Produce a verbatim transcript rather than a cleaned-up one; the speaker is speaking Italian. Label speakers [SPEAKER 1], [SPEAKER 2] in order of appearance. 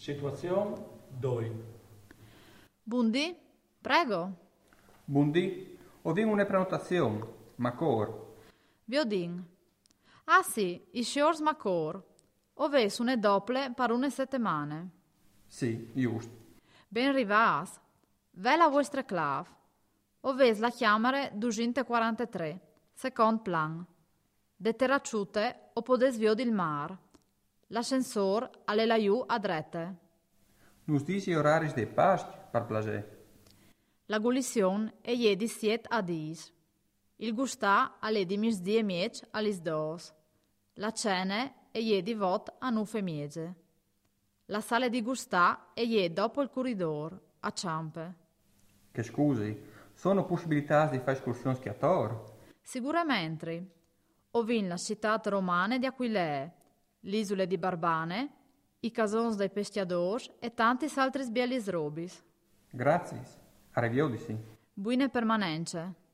[SPEAKER 1] Situazione due.
[SPEAKER 2] Buondì, prego.
[SPEAKER 3] Buondì, ho vinto una prenotazione, ma cor.
[SPEAKER 2] Viodin. Ah sì, i shores ma cor. Ho veso une dople per une settimane.
[SPEAKER 3] Sì, giusto.
[SPEAKER 2] Ben rivas. Ve la vostra clav. Ho ves la chiamare duecentoquarantatré, secondo plan. De terracciute o podes vio il mar. L'ascensor alle laiù a drette.
[SPEAKER 3] Nus dici oraris de past, per placer.
[SPEAKER 2] La gulision è iedi siet a dis. Il gustà alle di misdì e miec alis dos. La cene è iedi vot a nufe miege. La sala di gustà è iedi dopo il corridor, a ciampe.
[SPEAKER 3] Che scusi, sono possibilità di fare escursioni schiator?
[SPEAKER 2] Sicuramente. Ho vin la città romane di Aquilee, l'isola di Barbane, i casons dei pesciadors e tanti altri sbielis robis.
[SPEAKER 3] Grazie, a reviodisi.
[SPEAKER 2] Buine permanenze.